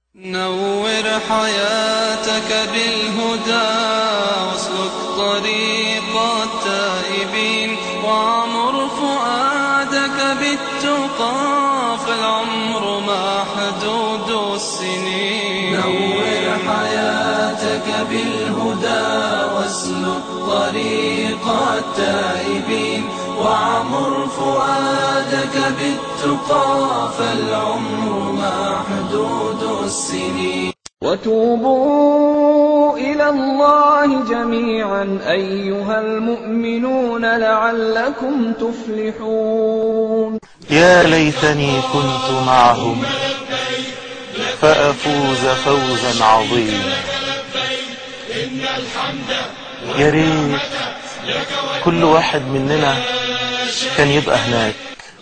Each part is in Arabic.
نور حياتك بالهدى واسلك طريق التائبين وعمر فؤادك بالتقى فالعمر محدود السنين. نور حياتك بالهدى واسلك طريق التائبين وعمر فؤادك بالتقى فالعمر محدود السنين. وتوبوا إلى الله جميعا أيها المؤمنون لعلكم تفلحون. يا ليتني كنت معهم فأفوز فوزا عظيما. يا ريت كل واحد مننا كان يبقى هناك،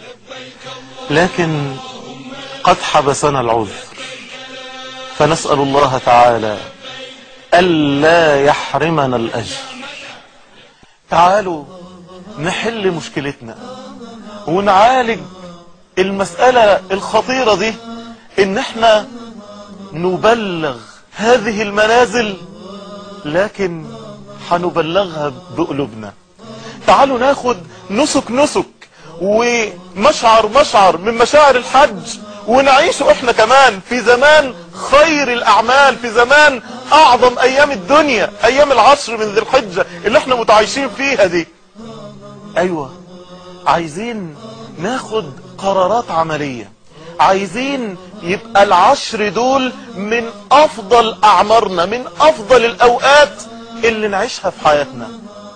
لكن قد حبسنا العذر، فنسأل الله تعالى ألا يحرمنا الأجر. تعالوا نحل مشكلتنا ونعالج المسألة الخطيرة دي، إن احنا نبلغ هذه المنازل، لكن هنبلغها بقلوبنا. تعالوا ناخد نسك ومشعر من مشاعر الحج، ونعيشه احنا كمان في زمان خير الأعمال، في زمان أعظم أيام الدنيا، أيام العشر من ذي الحجة اللي احنا متعايشين فيها دي. أيوة، عايزين ناخد قرارات عملية، عايزين يبقى العشر دول من أفضل أعمارنا، من أفضل الأوقات اللي نعيشها في حياتنا.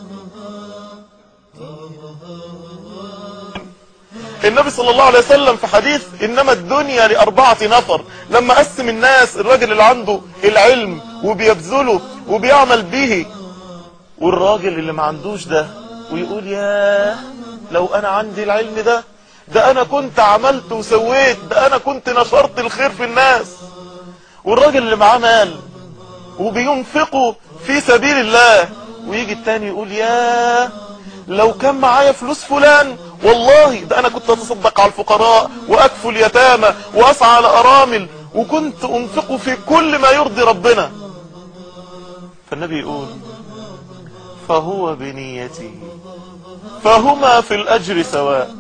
النبي صلى الله عليه وسلم في حديث إنما الدنيا لأربعة نفر، لما قسم الناس، الراجل اللي عنده العلم وبيبذله وبيعمل به، والراجل اللي ما عندوش ده ويقول ياه لو أنا عندي العلم ده أنا كنت عملت وسويت، ده أنا كنت نشرت الخير في الناس. والراجل اللي معاه مال وبينفقه في سبيل الله، ويجي التاني يقول ياه لو كان معايا فلوس فلان والله ده انا كنت اتصدق على الفقراء واكفل اليتامى واسعى على ارامل وكنت انفقه في كل ما يرضي ربنا. فالنبي يقول فهو بنيتي فهما في الاجر سواء.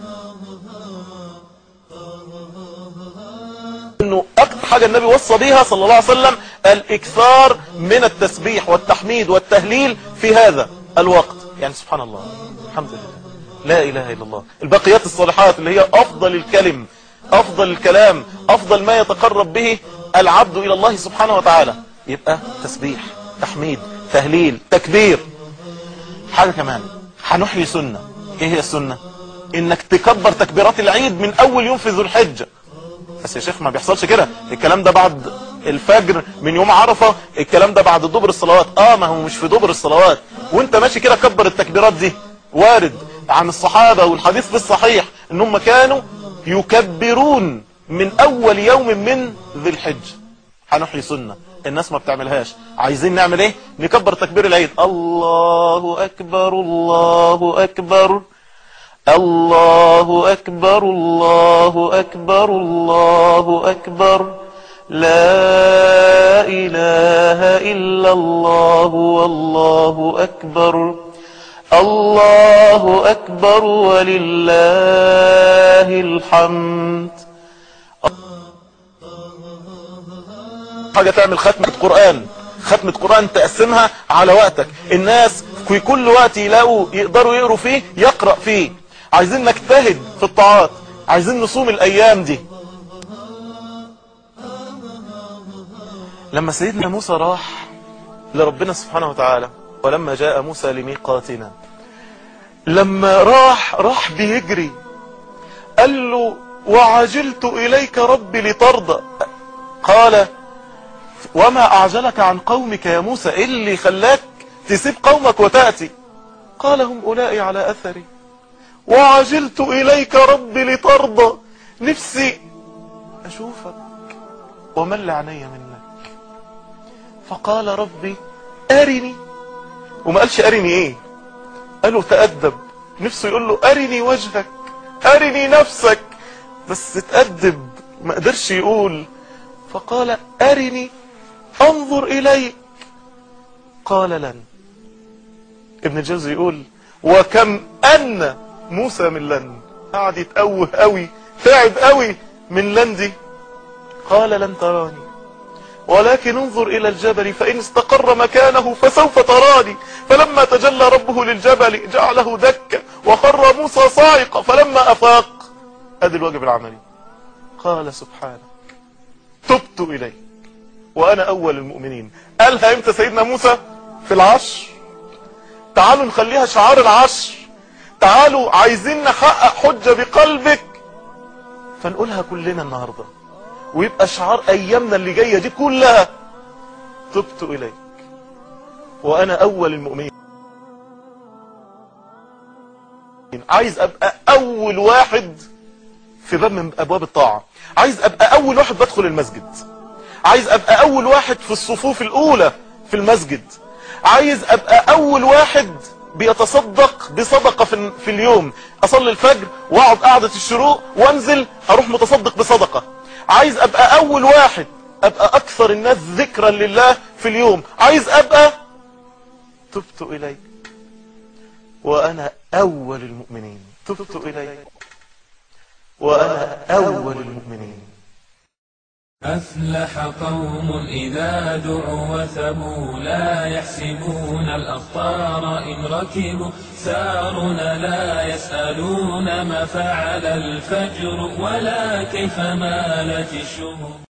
انه اكتر حاجة النبي وصى بيها صلى الله عليه وسلم الاكثار من التسبيح والتحميد والتهليل في هذا الوقت. يعني سبحان الله، الحمد لله، لا اله الا الله، الباقيات الصالحات اللي هي افضل الكلم، افضل الكلام، افضل ما يتقرب به العبد الى الله سبحانه وتعالى. يبقى تسبيح، تحميد، تهليل، تكبير. حاجة كمان هنحيي سنة. ايه هي السنة؟ انك تكبر تكبيرات العيد من اول يوم في ذو الحجة. بس يا شيخ ما بيحصلش كده، الكلام ده بعد الفجر من يوم عرفة، الكلام ده بعد دبر الصلوات. ما هو مش في دبر الصلوات وانت ماشي كده كبر التكبيرات دي. وارد عن الصحابة والحديث في الصحيح انهم كانوا يكبرون من اول يوم من ذي الحجة. هنحيي سنة الناس ما بتعملهاش. عايزين نعمل ايه؟ نكبر تكبير العيد، الله اكبر الله اكبر الله أكبر الله أكبر الله أكبر لا إله إلا الله والله أكبر الله أكبر ولله الحمد. حاجة تعمل ختمة قرآن، ختمة قرآن تقسمها على وقتك، الناس في كل وقت يقدروا يقروا فيه يقرأ فيه. عايزين نجتهد في الطاعات، عايزين نصوم الأيام دي. لما سيدنا موسى راح لربنا سبحانه وتعالى، ولما جاء موسى لميقاتنا، لما راح بيجري، قال له وعجلت إليك ربي لترضى. قال وما أعجلك عن قومك يا موسى؟ إيه اللي خلاك تسيب قومك وتأتي؟ قال هم أولئي على أثري وعجلت إليك ربي لترضى. نفسي أشوفك ومل عيني منك. فقال ربي أرني، وما قالش أرني إيه، قالوا تأدب. نفسه يقول له أرني وجهك، أرني نفسك، بس تأدب، ما قدرش يقول. فقال أرني أنظر إليك. قال لن. ابن الجوزي يقول وكم أن موسى من لن، قعد يتأوه قوي، تعب قوي من لن دي. قال لن تراني ولكن انظر إلى الجبل فإن استقر مكانه فسوف تراني. فلما تجلى ربه للجبل جعله دكا وخر موسى صاعقا فلما أفاق. هذا الواجب العملي. قال سبحانك تبت إليك وأنا أول المؤمنين. قالها امتى سيدنا موسى؟ في العشر. تعالوا نخليها شعار العشر. تعالوا عايزين نحقق حجة بقلبك، فنقولها كلنا النهاردة ويبقى شعار أيامنا اللي جاية دي كلها. تبت إليك وأنا أول المؤمنين. عايز أبقى أول واحد في باب من أبواب الطاعة. عايز أبقى أول واحد بدخل المسجد. عايز أبقى أول واحد في الصفوف الأولى في المسجد. عايز أبقى أول واحد بيتصدق بصدقة في اليوم. أصلي الفجر وأقعد قعدة الشروق وأنزل أروح متصدق بصدقة. عايز أبقى أول واحد، أبقى أكثر الناس ذكرا لله في اليوم. عايز أبقى تبت إليك وأنا أول المؤمنين. تبت إليك وأنا أول المؤمنين. أفلح قوم إذا دعوا وثبوا لا يحسبون الأخطار إن ركبوا. سارون لا يسألون ما فعل الفجر ولا كيف مالت الشهور.